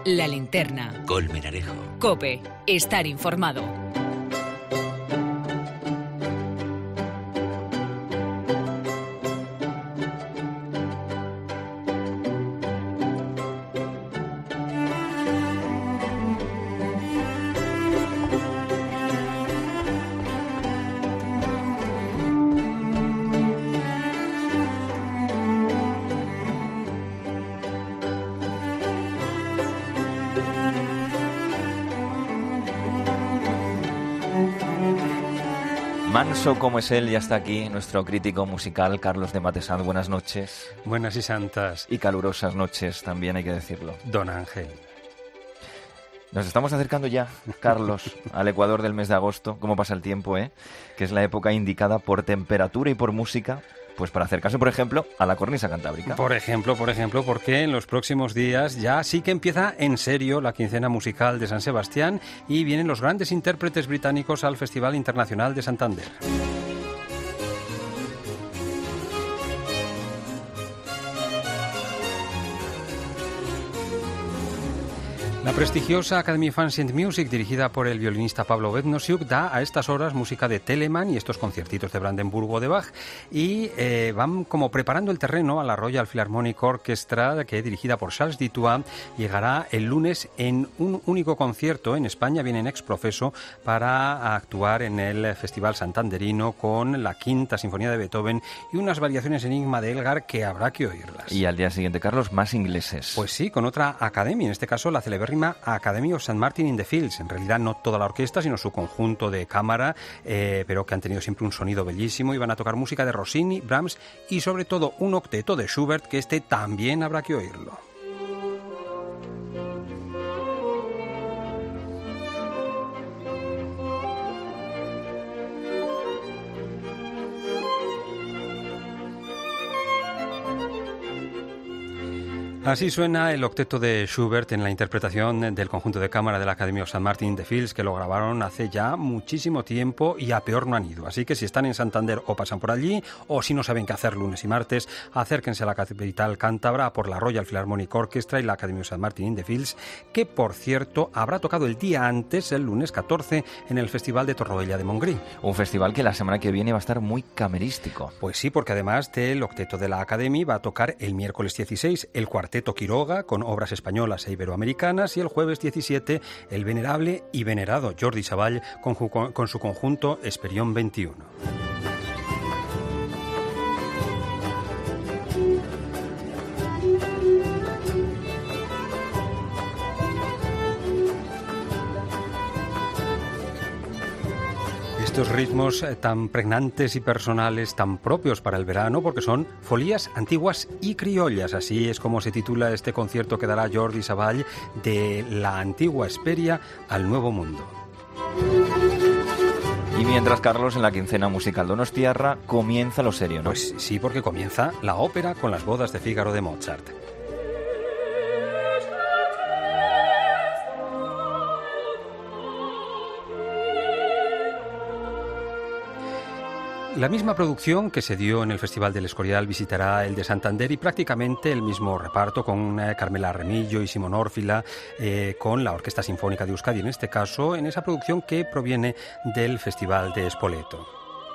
La Linterna. Colmenarejo. COPE. Estar informado. Manso como es él, ya está aquí nuestro crítico musical Carlos de Matesant. Buenas noches. Buenas y santas. Y calurosas noches también, hay que decirlo. Don Ángel. Nos estamos acercando ya, Carlos, al Ecuador del mes de agosto. ¿Cómo pasa el tiempo, Que es la época indicada por temperatura y por música, pues para acercarse, por ejemplo, a la cornisa cantábrica. Por ejemplo, porque en los próximos días ya sí que empieza en serio la quincena musical de San Sebastián y vienen los grandes intérpretes británicos al Festival Internacional de Santander. La prestigiosa Academy of Ancient Music, dirigida por el violinista Pablo Bednosiuk, da a estas horas música de Telemann y estos conciertitos de Brandenburgo de Bach, y van como preparando el terreno a la Royal Philharmonic Orchestra, que dirigida por Charles Dutoit llegará el lunes en un único concierto en España. Vienen ex profeso para actuar en el Festival Santanderino con la Quinta Sinfonía de Beethoven y unas variaciones Enigma de Elgar que habrá que oírlas. Y al día siguiente, Carlos, más ingleses. Pues sí, con otra academia, en este caso la celebérrima Academy of St. Martin in the Fields. En realidad no toda la orquesta, sino su conjunto de cámara, pero que han tenido siempre un sonido bellísimo, y van a tocar música de Rossini, Brahms y sobre todo un octeto de Schubert, que también habrá que oírlo. Así suena el octeto de Schubert en la interpretación del conjunto de cámara de la Academy of St. Martin in the Fields, que lo grabaron hace ya muchísimo tiempo y a peor no han ido. Así que si están en Santander o pasan por allí, o si no saben qué hacer lunes y martes, acérquense a la capital cántabra por la Royal Philharmonic Orchestra y la Academy of St. Martin in the Fields, que por cierto habrá tocado el día antes, el lunes 14, en el Festival de Torroella de Montgrí. Un festival que la semana que viene va a estar muy camerístico. Pues sí, porque además del octeto de la Academy va a tocar el miércoles 16 el cuarteto Quiroga con obras españolas e iberoamericanas, y el jueves 17 el venerable y venerado Jordi Savall con su conjunto Esperión 21. Estos ritmos tan pregnantes y personales, tan propios para el verano, porque son folías antiguas y criollas. Así es como se titula este concierto que dará Jordi Savall, de la antigua Esperia al Nuevo Mundo. Y mientras, Carlos, en la quincena musical donostiarra comienza lo serio, ¿no? Pues sí, porque comienza la ópera con las bodas de Fígaro de Mozart. La misma producción que se dio en el Festival del Escorial visitará el de Santander, y prácticamente el mismo reparto, con Carmela Remillo y Simón Órfila, con la Orquesta Sinfónica de Euskadi, en este caso, en esa producción que proviene del Festival de Spoleto.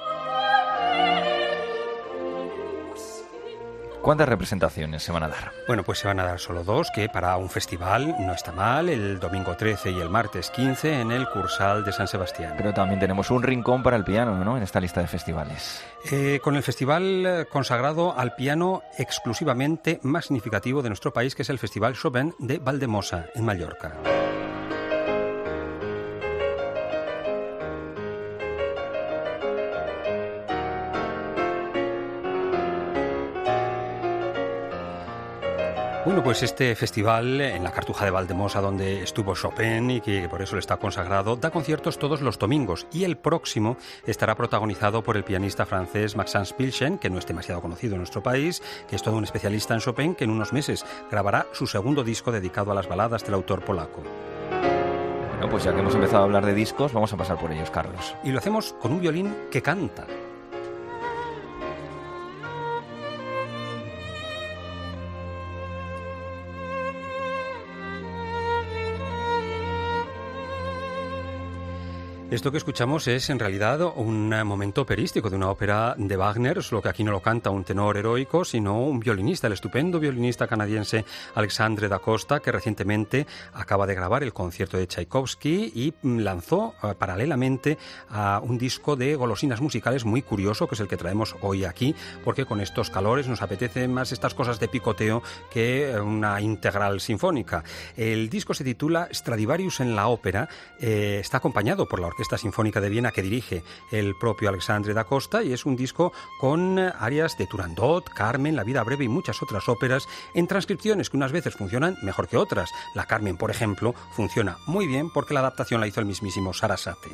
¿Cuántas representaciones se van a dar? Bueno, pues se van a dar solo 2, que para un festival no está mal, el domingo 13 y el martes 15 en el Cursal de San Sebastián. Pero también tenemos un rincón para el piano, ¿no?, en esta lista de festivales. Con el festival consagrado al piano exclusivamente más significativo de nuestro país, que es el Festival Chopin de Valdemosa, en Mallorca. Bueno, pues este festival en la Cartuja de Valdemosa, donde estuvo Chopin y que por eso le está consagrado, da conciertos todos los domingos, y el próximo estará protagonizado por el pianista francés Maxence Pilchen, que no es demasiado conocido en nuestro país, que es todo un especialista en Chopin, que en unos meses grabará su segundo disco dedicado a las baladas del autor polaco. Bueno, pues ya que hemos empezado a hablar de discos, vamos a pasar por ellos, Carlos. Y lo hacemos con un violín que canta. Esto que escuchamos es en realidad un momento operístico de una ópera de Wagner, solo que aquí no lo canta un tenor heroico, sino un violinista, el estupendo violinista canadiense Alexandre da Costa, que recientemente acaba de grabar el concierto de Tchaikovsky y lanzó paralelamente a un disco de golosinas musicales muy curioso, que es el que traemos hoy aquí, porque con estos calores nos apetece más estas cosas de picoteo que una integral sinfónica. El disco se titula Stradivarius en la ópera, está acompañado por la Orquesta Sinfónica de Viena que dirige el propio Alexandre da Costa, y es un disco con arias de Turandot, Carmen, La vida breve y muchas otras óperas en transcripciones que unas veces funcionan mejor que otras. La Carmen, por ejemplo, funciona muy bien porque la adaptación la hizo el mismísimo Sarasate.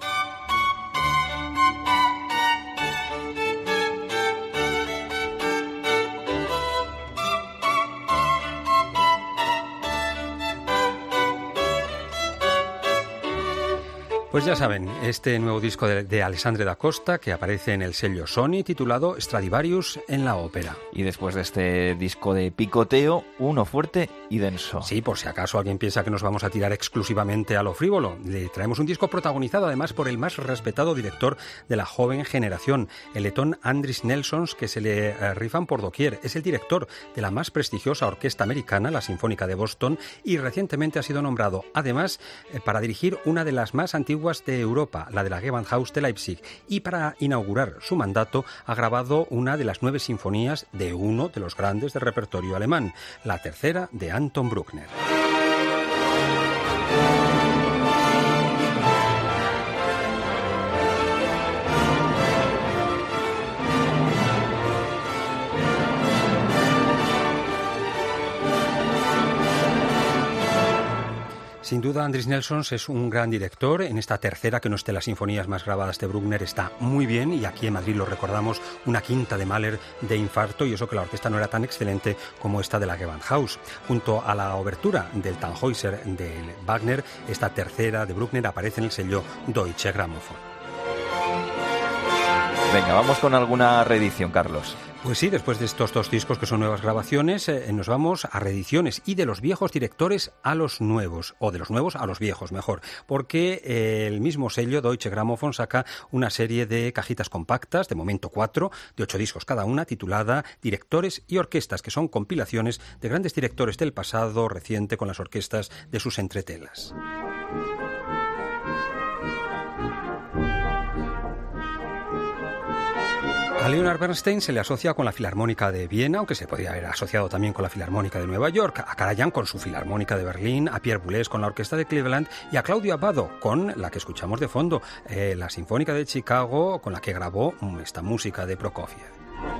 Pues ya saben, este nuevo disco de Alexandre da Costa, que aparece en el sello Sony, titulado Stradivarius en la ópera. Y después de este disco de picoteo, uno fuerte y denso. Sí, por si acaso alguien piensa que nos vamos a tirar exclusivamente a lo frívolo. Le traemos un disco protagonizado además por el más respetado director de la joven generación, el letón Andris Nelsons, que se le rifan por doquier. Es el director de la más prestigiosa orquesta americana, la Sinfónica de Boston, y recientemente ha sido nombrado, además, para dirigir una de las más antiguas de Europa, la de la Gewandhaus de Leipzig, y para inaugurar su mandato ha grabado una de las 9 sinfonías de uno de los grandes del repertorio alemán, la tercera de Anton Bruckner. Sin duda, Andris Nelsons es un gran director. En esta tercera, que no es de las sinfonías más grabadas de Bruckner, está muy bien, y aquí en Madrid lo recordamos, una quinta de Mahler de infarto, y eso que la orquesta no era tan excelente como esta de la Gewandhaus. Junto a la obertura del Tannhäuser de Wagner, esta tercera de Bruckner aparece en el sello Deutsche Grammophon. Venga, vamos con alguna reedición, Carlos. Pues sí, después de estos 2 discos que son nuevas grabaciones, nos vamos a reediciones, y de los viejos directores a los nuevos, o de los nuevos a los viejos, mejor, porque el mismo sello Deutsche Grammophon saca una serie de cajitas compactas, de momento 4, de 8 discos cada una, titulada Directores y Orquestas, que son compilaciones de grandes directores del pasado reciente con las orquestas de sus entretelas. A Leonard Bernstein se le asocia con la Filarmónica de Viena, aunque se podría haber asociado también con la Filarmónica de Nueva York, a Karajan con su Filarmónica de Berlín, a Pierre Boulez con la Orquesta de Cleveland y a Claudio Abbado con la que escuchamos de fondo, la Sinfónica de Chicago, con la que grabó esta música de Prokofiev.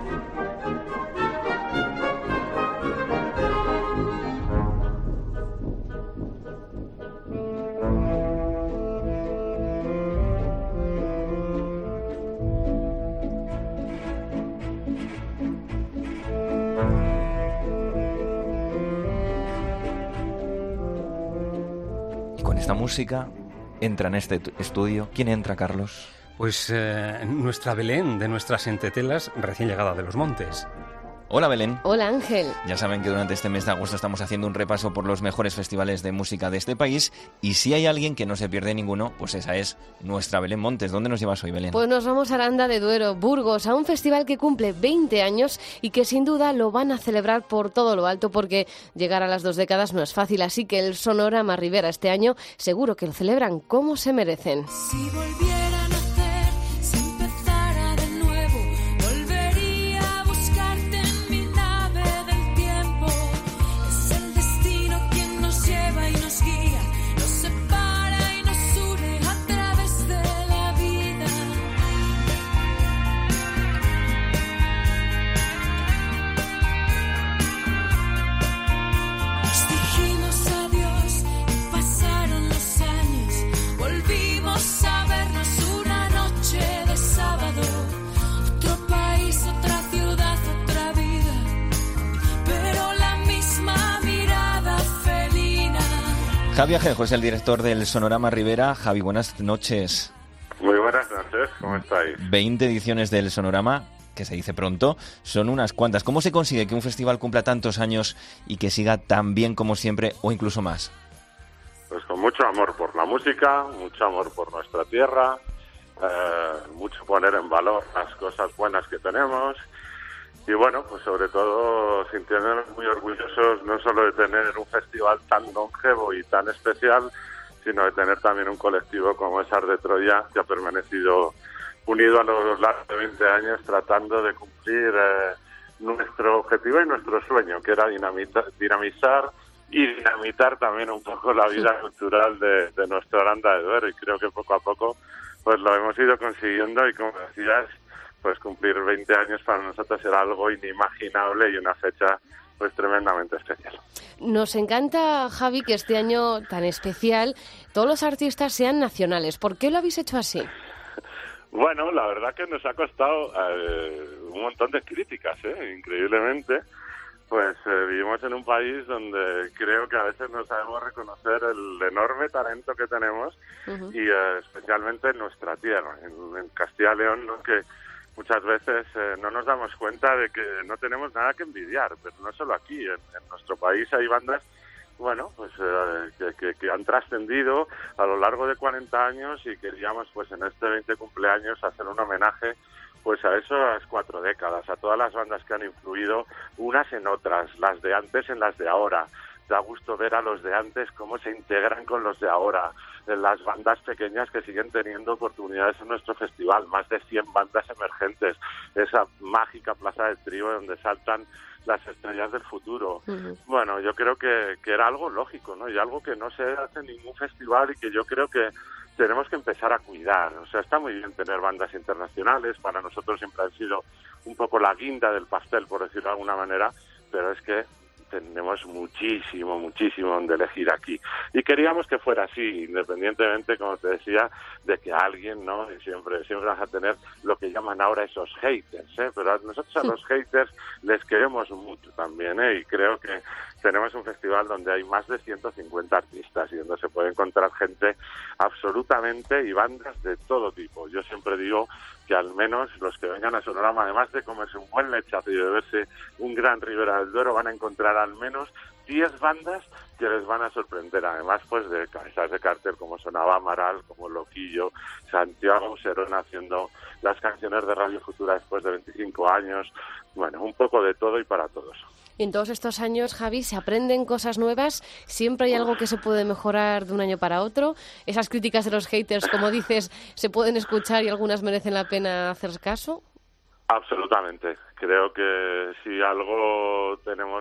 Esta música entra en este estudio. ¿Quién entra, Carlos? Pues nuestra Belén, de nuestras entretelas, recién llegada de los montes. Hola, Belén. Hola, Ángel. Ya saben que durante este mes de agosto estamos haciendo un repaso por los mejores festivales de música de este país, y si hay alguien que no se pierde ninguno, pues esa es nuestra Belén Montes. ¿Dónde nos llevas hoy, Belén? Pues nos vamos a Aranda de Duero, Burgos, a un festival que cumple 20 años y que sin duda lo van a celebrar por todo lo alto, porque llegar a las 2 décadas no es fácil, así que el Sonorama Ribera este año seguro que lo celebran como se merecen. Si volviera a nacer, si empezara de nuevo, volvería a buscarte en mi nave del tiempo. Es el destino quien nos lleva y nos guía, nos separa y nos une a través de la vida. Nos dijimos adiós y pasaron los años, volvimos a vernos una noche de sábado. Otro país, otra ciudad, otra vida, pero la misma mirada felina. Javi Ajenjo es el director del Sonorama Ribera. Javi, buenas noches. Muy buenas noches, ¿cómo estáis? 20 ediciones del Sonorama, que se dice pronto, son unas cuantas. ¿Cómo se consigue que un festival cumpla tantos años y que siga tan bien como siempre, o incluso más? Pues con mucho amor por la música, mucho amor por nuestra tierra, mucho poner en valor las cosas buenas que tenemos y bueno, pues sobre todo sintiéndonos muy orgullosos no solo de tener un festival tan longevo y tan especial, sino de tener también un colectivo como es Art de Troya, que ha permanecido unido a lo largo de 20 años tratando de cumplir nuestro objetivo y nuestro sueño, que era dinamizar y dinamitar también un poco la vida cultural de nuestra Aranda de Duero, y creo que poco a poco pues lo hemos ido consiguiendo y como decías, pues cumplir 20 años para nosotros era algo inimaginable y una fecha pues tremendamente especial. Nos encanta, Javi, que este año tan especial todos los artistas sean nacionales. ¿Por qué lo habéis hecho así? Bueno, la verdad que nos ha costado un montón de críticas, increíblemente. Pues vivimos en un país donde creo que a veces no sabemos reconocer el enorme talento que tenemos y especialmente en nuestra tierra, en Castilla y León, ¿no? Que muchas veces no nos damos cuenta de que no tenemos nada que envidiar, pero no solo aquí, en nuestro país hay bandas, bueno, pues que han trascendido a lo largo de 40 años y queríamos pues en este 20 cumpleaños hacer un homenaje pues a esas 4 décadas, a todas las bandas que han influido unas en otras, las de antes en las de ahora. Da gusto ver a los de antes cómo se integran con los de ahora, las bandas pequeñas que siguen teniendo oportunidades en nuestro festival, más de 100 bandas emergentes, esa mágica plaza de Trigo donde saltan las estrellas del futuro. Bueno, yo creo que era algo lógico, ¿no? Y algo que no se hace en ningún festival y que yo creo que tenemos que empezar a cuidar. O sea, está muy bien tener bandas internacionales, para nosotros siempre han sido un poco la guinda del pastel, por decirlo de alguna manera, pero es que tenemos muchísimo donde elegir aquí. Y queríamos que fuera así, independientemente, como te decía, de que alguien, ¿no? Y siempre vas a tener lo que llaman ahora esos haters, pero nosotros a los haters les queremos mucho también, y creo que tenemos un festival donde hay más de 150 artistas y donde se puede encontrar gente absolutamente y bandas de todo tipo. Yo siempre digo que al menos los que vengan a Sonorama, además de comerse un buen lechazo y de beberse un gran Ribera del Duero, van a encontrar al menos 10 bandas que les van a sorprender, además pues de cabezas de cartel como sonaba Amaral, como Loquillo, Santiago Serón haciendo las canciones de Radio Futura después de 25 años, bueno, un poco de todo y para todos. Y en todos estos años, Javi, se aprenden cosas nuevas, siempre hay algo que se puede mejorar de un año para otro. Esas críticas de los haters, como dices, se pueden escuchar y algunas merecen la pena hacer caso. Absolutamente. Creo que si de algo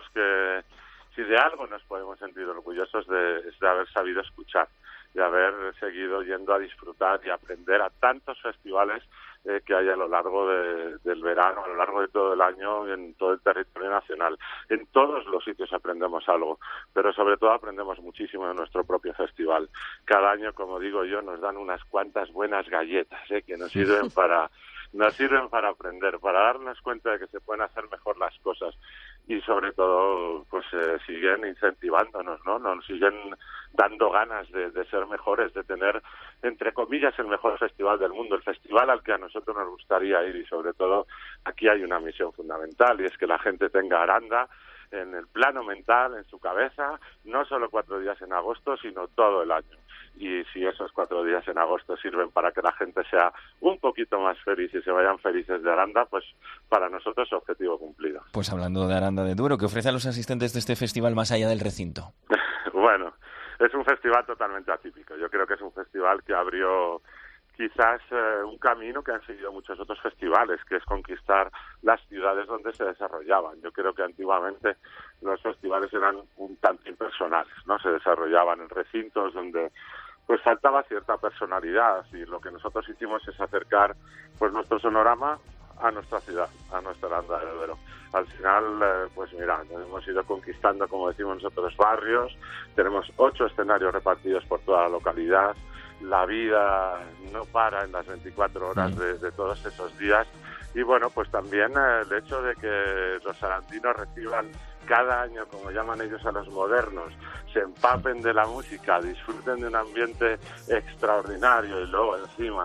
nos podemos sentir orgullosos es de haber sabido escuchar, de haber seguido yendo a disfrutar y aprender a tantos festivales que hay a lo largo del verano, a lo largo de todo el año, en todo el territorio nacional. En todos los sitios aprendemos algo, pero sobre todo aprendemos muchísimo de nuestro propio festival. Cada año, como digo yo, nos dan unas cuantas buenas galletas que nos sirven para aprender, para darnos cuenta de que se pueden hacer mejor las cosas y sobre todo pues siguen incentivándonos, ¿no? Nos siguen dando ganas de ser mejores, de tener, entre comillas, el mejor festival del mundo, el festival al que a nosotros nos gustaría ir, y sobre todo aquí hay una misión fundamental y es que la gente tenga Aranda en el plano mental, en su cabeza, no solo 4 días en agosto, sino todo el año. Y si esos 4 días en agosto sirven para que la gente sea un poquito más feliz y se vayan felices de Aranda, pues para nosotros es objetivo cumplido. Pues hablando de Aranda de Duero, ¿qué ofrece a los asistentes de este festival más allá del recinto? Bueno, es un festival totalmente atípico. Yo creo que es un festival que abrió quizás un camino que han seguido muchos otros festivales, que es conquistar las ciudades donde se desarrollaban. Yo creo que antiguamente los festivales eran un tanto impersonales, ¿no? Se desarrollaban en recintos donde pues faltaba cierta personalidad, y lo que nosotros hicimos es acercar pues nuestro Sonorama a nuestra ciudad, a nuestra Aranda de Duero. Al final, pues mira, hemos ido conquistando, como decimos nosotros, barrios, tenemos 8 escenarios repartidos por toda la localidad. La vida no para en las 24 horas de todos esos días, y bueno, pues también el hecho de que los sarantinos reciban cada año, como llaman ellos a los modernos, se empapen de la música, disfruten de un ambiente extraordinario y luego encima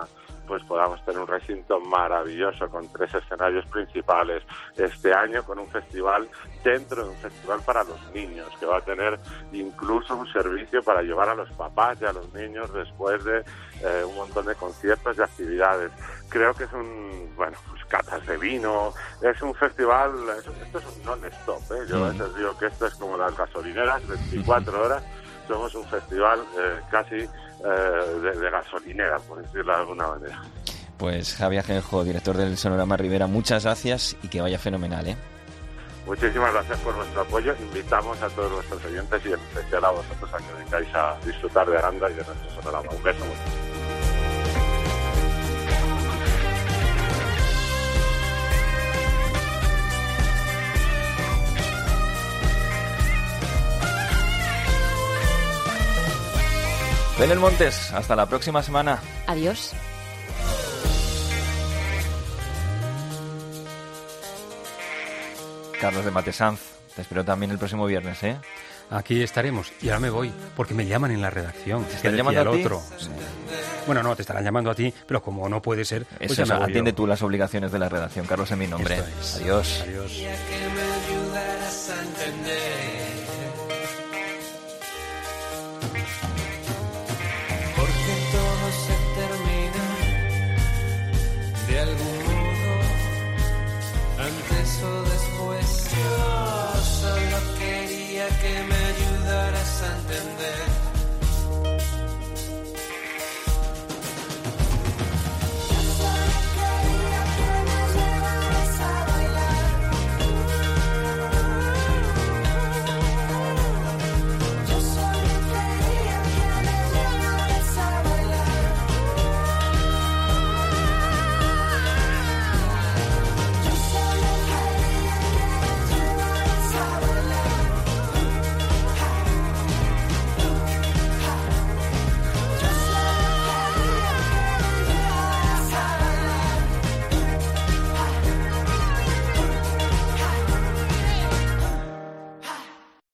pues podamos tener un recinto maravilloso con 3 escenarios principales este año, con un festival dentro de un festival para los niños, que va a tener incluso un servicio para llevar a los papás y a los niños después de un montón de conciertos y actividades. Creo que es pues catas de vino, es un festival, esto es un non-stop, Yo a veces digo que esto es como las gasolineras, 24 horas, somos un festival casi de gasolinera, por decirlo de alguna manera. Pues Javi Ajenjo, director del Sonorama Ribera, muchas gracias y que vaya fenomenal, Muchísimas gracias por vuestro apoyo. Invitamos a todos nuestros oyentes y en especial a vosotros a que vengáis a disfrutar de Aranda y de nuestro Sonorama. Un beso. Belén Montes, hasta la próxima semana. Adiós. Carlos de Matesanz, te espero también el próximo viernes, Aquí estaremos. Y ahora me voy, porque me llaman en la redacción. ¿Te están llamando a ti? Otro. Bueno, no, te estarán llamando a ti, pero como no puede ser, pues eso, ya me voy atiende yo. tú las obligaciones de la redacción, Carlos, en mi nombre. Esto es. Adiós. Adiós. Porque todo se termina de algún modo antes o